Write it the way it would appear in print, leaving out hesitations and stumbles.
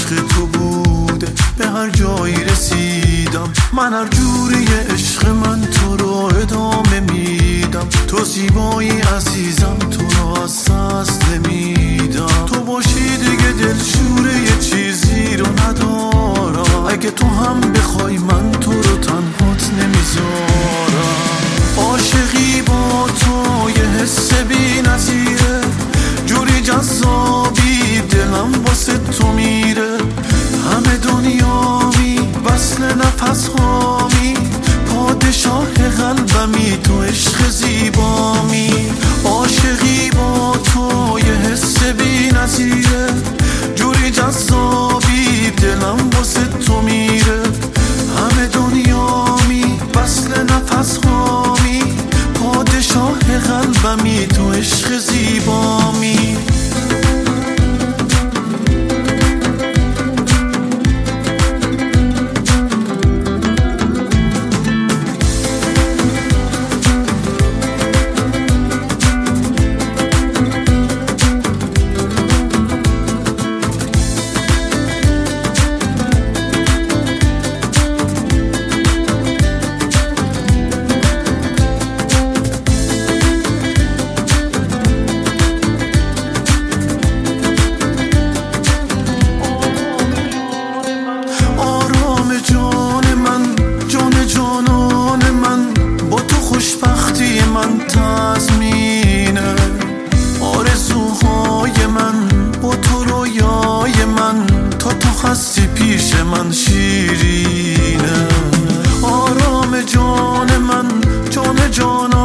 عشق تو بوده، به هر جایی رسیدم. من هر جوری عشق من تو رو ادامه میدم. تو زیبایی عزیزم، تو رو از دست نمیدم. تو باشی دیگه دلشوره یه چیزی رو ندارم. اگه تو هم بخوای من تو رو تنهات نمیذارم. عاشقی با تو یه حس بی نظیره، جوری جذابی دلم واسه تو میره. همه دنیامی وصل نفس هامی، پادشاه قلبمی تو عشق زیبامی. عاشقی با تو یه حس بی نظیره، جوری جذابی دلم واسه تو میره. همه دنیامی وصل نفس هامی، پادشاه قلبمی تو عشق زیبامی. خوشبختی من تضمینه، آرزوهای من با تو رویای من، تا تو هستی پیش من شیرینه. آرام جان من، جان